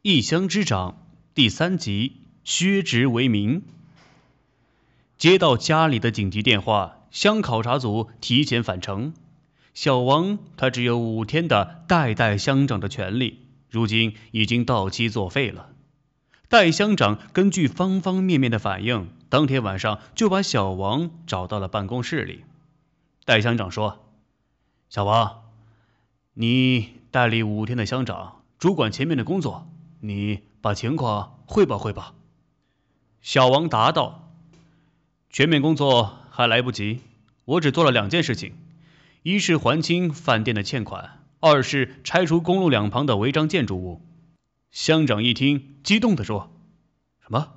异乡之长第3集，削职为民。接到家里的紧急电话，乡考察组提前返程。小王他只有5天的代乡长的权利，如今已经到期作废了。代乡长根据方方面面的反应，当天晚上就把小王找到了办公室里。代乡长说：小王，你代理5天的乡长，主管前面的工作，你把情况汇报汇报。小王答道：全面工作还来不及，我只做了2件事情，一是还清饭店的欠款，二是拆除公路两旁的违章建筑物。乡长一听，激动地说：什么？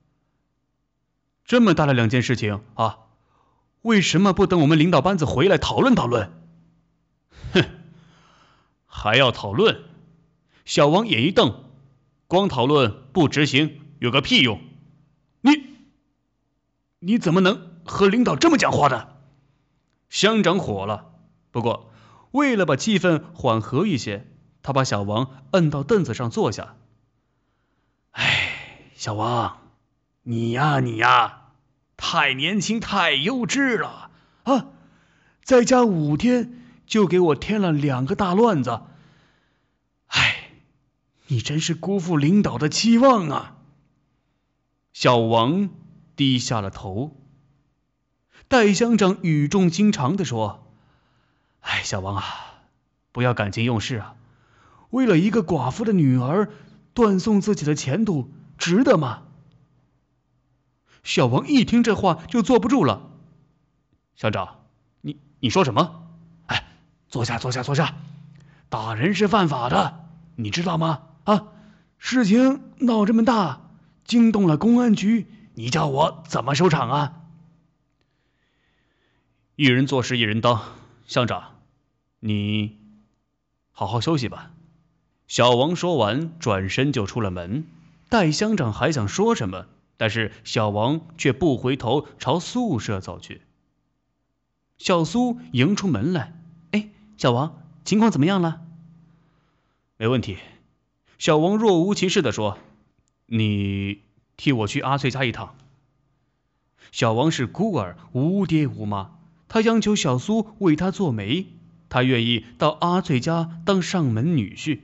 这么大的2件事情啊？为什么不等我们领导班子回来讨论讨论？哼，还要讨论？小王眼一瞪，光讨论不执行有个屁用！你怎么能和领导这么讲话的？乡长火了，不过为了把气氛缓和一些，他把小王摁到凳子上坐下。哎，小王，你呀，太年轻太幼稚了啊！在家5天就给我添了2个大乱子，哎，你真是辜负领导的期望啊！小王低下了头。代乡长语重心长地说：哎，小王啊，不要感情用事啊，为了一个寡妇的女儿断送自己的前途，值得吗？小王一听这话就坐不住了。乡长，你说什么？哎，坐下，打人是犯法的，你知道吗？啊，事情闹这么大，惊动了公安局，你叫我怎么收场啊？一人做事一人当，乡长，你好好休息吧。小王说完，转身就出了门。代乡长还想说什么，但是小王却不回头朝宿舍走去。小苏迎出门来：哎，小王，情况怎么样了？没问题。小王若无其事地说：你替我去阿翠家一趟。小王是孤儿，无爹无妈，他央求小苏为他做媒，他愿意到阿翠家当上门女婿。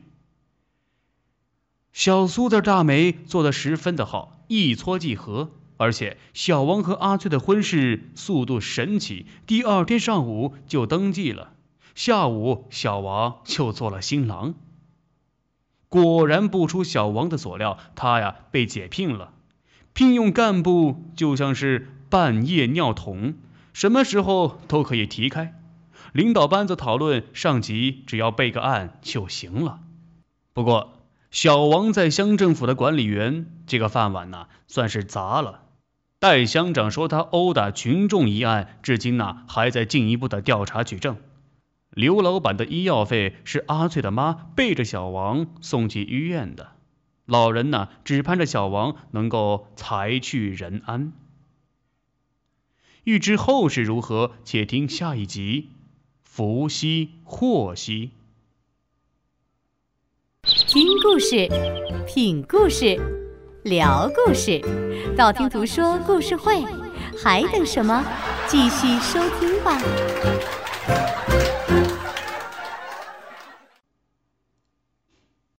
小苏的大媒做得十分的好，一撮即合，而且小王和阿翠的婚事速度神奇，第2天上午就登记了，下午小王就做了新郎。果然不出小王的所料，他呀被解聘了。聘用干部就像是半夜尿桶，什么时候都可以提开。领导班子讨论，上级只要备个案就行了。不过小王在乡政府的管理员，这个饭碗算是砸了。代乡长说他殴打群众一案，至今还在进一步的调查取证。刘老板的医药费是阿翠的妈背着小王送去医院的，老人只盼着小王能够财去人安。欲知后事如何，且听下一集。福兮祸兮。 听故事，品故事，聊故事，道听途说故事会，还等什么？继续收听吧。